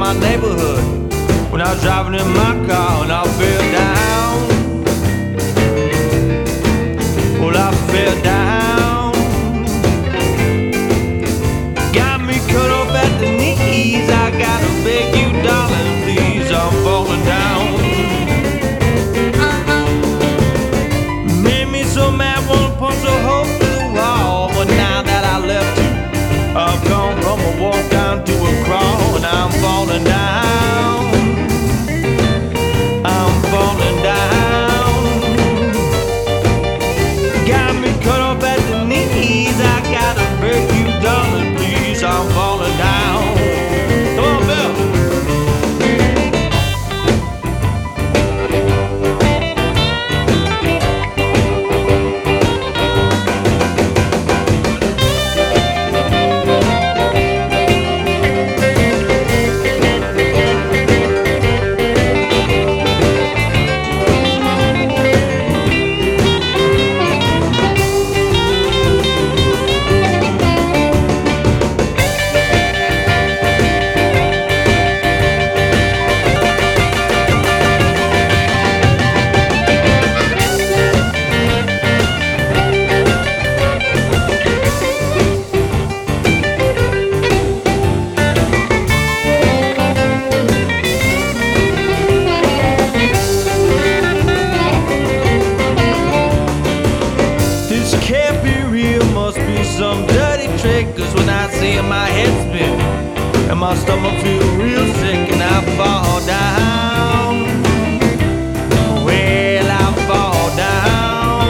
my neighborhood when I was driving in my car and I fell down. Well, I fell down. Got me cut off at the knees. I gotta beg you, darling, please, I'm falling down. Made me so mad, wanna punch a hole through the wall. But now that I left you, I've gone from a walk down to a crawl, and I'm falling down. I'm falling down. Got me cut off at the knees. I gotta beg you, darling, please, I'm falling down. Come on, Bill. Can't be real, must be some dirty trick. Cause when I see my head spin and my stomach feel real sick and I fall down, well, I fall down.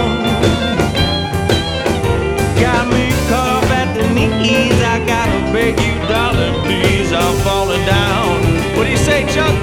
Got me caught up at the knees. I gotta beg you, darling, please, I'm falling down. What do you say, Chuck?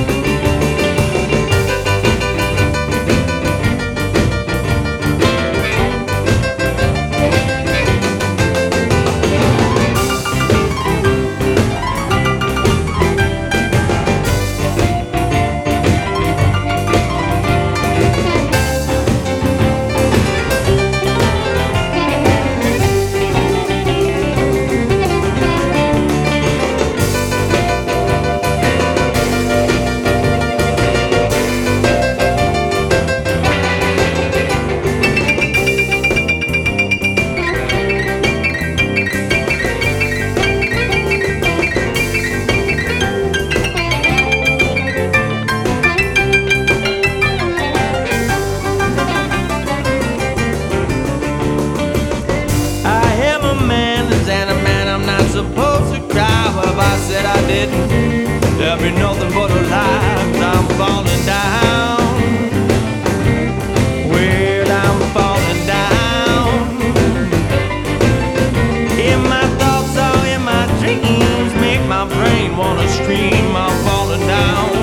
Supposed to cry, but if I said I didn't, there'll be nothing but a lie. 'Cause I'm falling down. Well, I'm falling down. In my thoughts or in my dreams, make my brain wanna scream. I'm falling down.